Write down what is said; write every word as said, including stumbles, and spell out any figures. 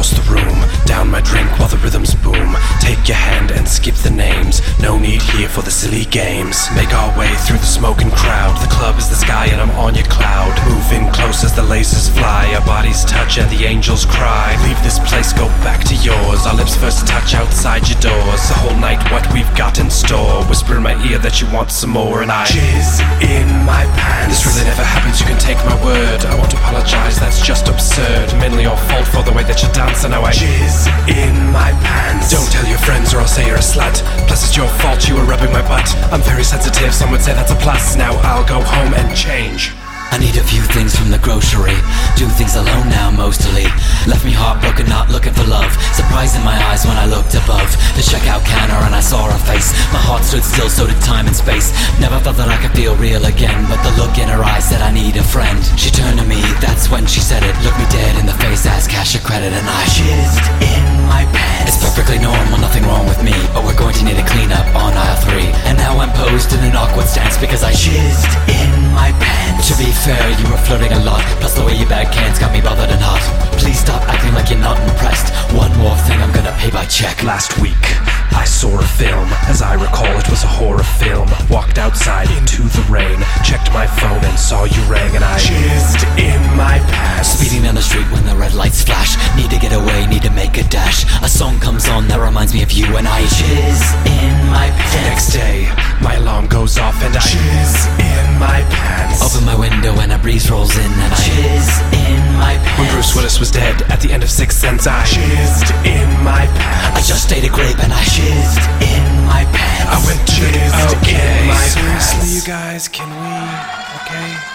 across the room, down my drink while the rhythms boom. Take your hand and skip the names, no need here for the silly games. Make our way through the smoking crowd, the club is the sky and I'm on your cloud. Moving close as the lasers fly, our bodies touch and the angels cry. Leave this place, go back to yours, our lips first touch outside your doors. The whole night what we've got in store, whisper in my ear that you want some more, and I jizz in my pants. This really never happens, you can take my word. I won't apologize, that's just absurd. Mainly your fault for the way that you dance, and now I jizz in my pants. Don't tell your friends or I'll say you're a slut. Plus it's your fault you were rubbing my butt. I'm very sensitive, some would say that's a plus. Now I'll go home and change. I need a few things from the grocery. Do things alone now mostly. Left me heartbroken, not looking for love. Surprise in my eyes when I looked above the checkout counter and I saw her face. My heart stood still, so did time and space. Never thought that I could feel real again, but the look in her eyes said I need a friend. She turned to me, that's when she said it. Looked me dead in the face, asked cash or credit, and I jizzed in my pants. It's perfectly normal, nothing wrong with me, but we're going to need a cleanup on aisle three. And now I'm posed in an awkward stance because I jizzed in my pants. To be fair, you were flirting a lot, plus the way you bag cans got me bothered and hot. Please stop acting like you're not impressed. One more thing, I'm gonna pay by check. Last week, I saw a film. As I recall, it was a horror film. Walked outside into the rain, checked my phone and saw you rang, and I jizzed in my pants. Speeding down the street when the red lights flash. Need to get away, need to make a dash. A song comes on that reminds me of you, and I jizz in my pants. The next day, my alarm goes off and I jizz in my pants. Open my window and a breeze rolls in and I jizz in my pants. When Bruce Willis was dead at the end of Sixth Sense, I jizzed in my pants. I just ate a grape and I jizzed in my pants. I went jizzed okay. in my Seriously, pants. you guys, can we? Okay.